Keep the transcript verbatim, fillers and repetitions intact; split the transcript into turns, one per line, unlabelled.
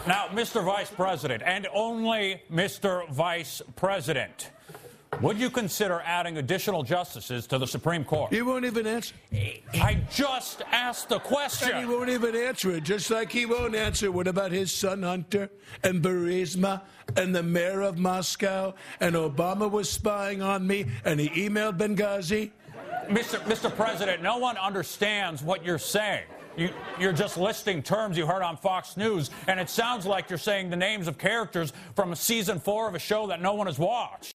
Now, Mister Vice President, and only Mister Vice President, would you consider adding additional justices to the Supreme Court?
He won't even answer.
I just asked the question.
And he won't even answer it, just like he won't answer what about his son Hunter and Burisma and the mayor of Moscow and Obama was spying on me and he emailed Benghazi?
Mister Mister President, no one understands what you're saying. You, you're just listing terms you heard on Fox News, and it sounds like you're saying the names of characters from season four of a show that no one has watched.